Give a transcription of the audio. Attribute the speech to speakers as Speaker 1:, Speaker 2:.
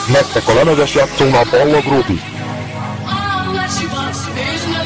Speaker 1: Mette con la mia piatto una bolla gruppi.
Speaker 2: All that she wants, there's no